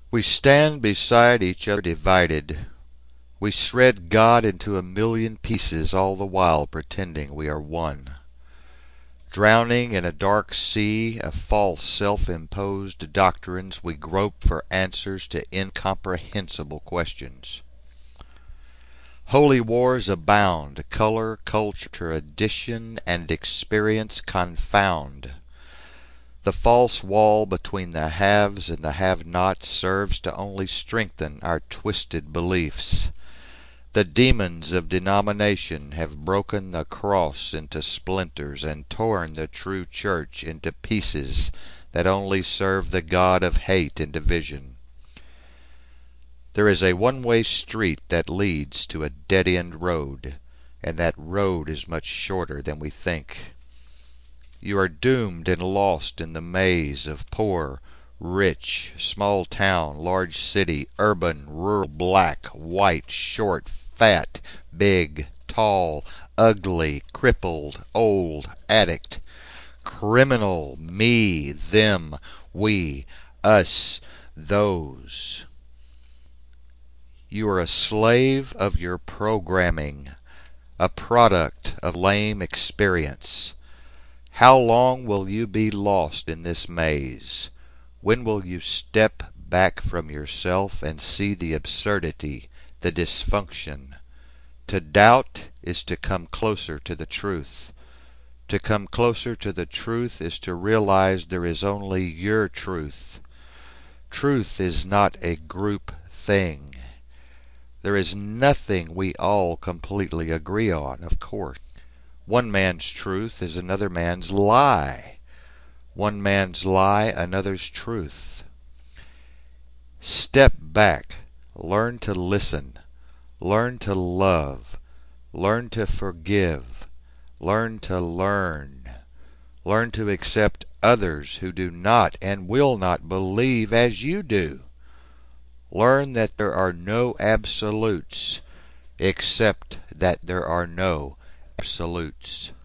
We stand beside each other divided. We shred God into a million pieces, all the while pretending we are one. Drowning in a dark sea of false self-imposed doctrines, we grope for answers to incomprehensible questions. Holy wars abound, color, culture, tradition, and experience confound. The false wall between the haves and the have-nots serves to only strengthen our twisted beliefs. The demons of denomination have broken the cross into splinters and torn the true church into pieces that only serve the god of hate and division. There is a one-way street that leads to a dead-end road, and that road is much shorter than we think. You are doomed and lost in the maze of poor, rich, small town, large city, urban, rural, black, white, short, fat, big, tall, ugly, crippled, old, addict, criminal, me, them, we, us, those. You are a slave of your programming, a product of lame experience. How long will you be lost in this maze? When will you step back from yourself and see the absurdity, the dysfunction? To doubt is to come closer to the truth. To come closer to the truth is to realize there is only your truth. Truth is not a group thing. There is nothing we all completely agree on, of course. One man's truth is another man's lie. One man's lie another's truth. Step back. Learn to listen. Learn to love. Learn to forgive. Learn to learn. Learn to accept others who do not and will not believe as you do. Learn that there are no absolutes, except that there are no absolutes.